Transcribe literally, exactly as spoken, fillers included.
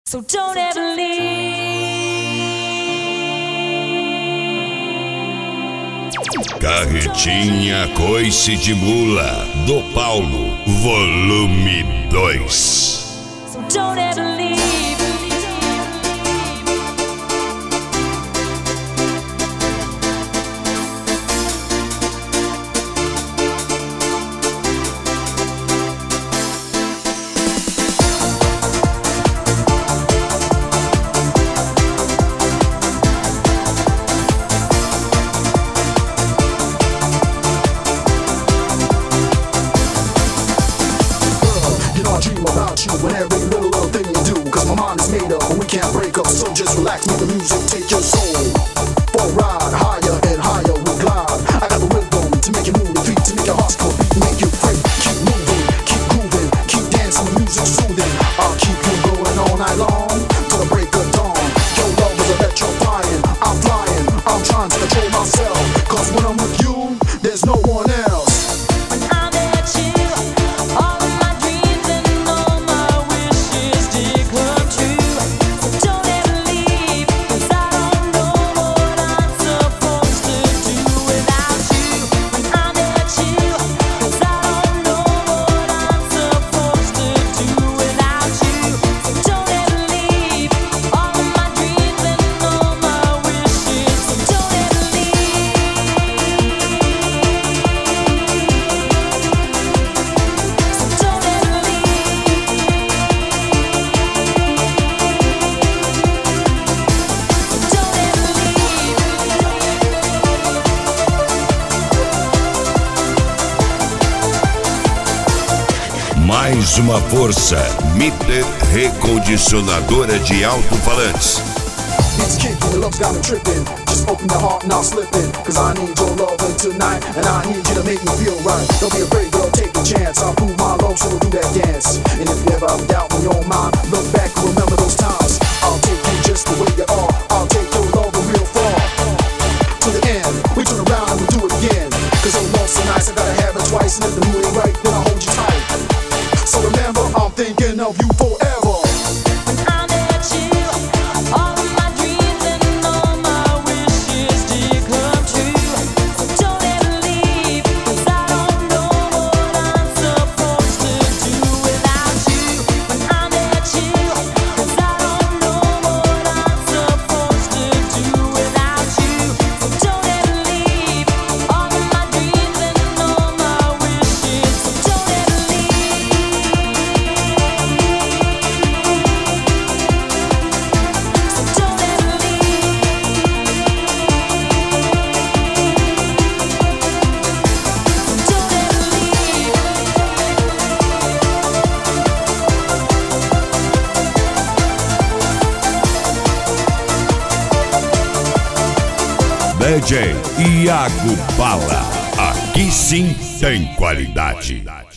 So don't ever leave. Carretinha Coice de Mula, do Paulo, volume dois. So don't ever leave. And every little, little thing you do, cause my mind is made up and we can't break up. So just relax, make the music take your soul for a ride, higher and higher we glide. I got the rhythm to make you move your feet, to make your heart go beat, make you free. Keep moving, keep grooving, keep dancing, the music soothing. I'll keep you going all night long till the break of dawn. Your love is electrifying, I'm flying, I'm trying to control myself, cause when I'm with you, there's no one else. Mais uma força, Mitter recondicionadora de alto-falantes. It's kicking, love's got me tripping. Just open your heart, not slipping. Cause I need your loving tonight, and I need you to make me feel right. Don't be afraid, girl, take a chance. I'll prove my love, so we'll do that dance. And if you ever have a doubt in your mind, look back and remember those times. I'll take you just the way you are. I'll take your love real far. To the end, we turn around and we do it again. Cause your love's so nice, I gotta have it twice. And if the mood ain't right, then I'll hold you tight. So remember, I'm thinking of you forever. D J Iago Bala, aqui sim tem qualidade.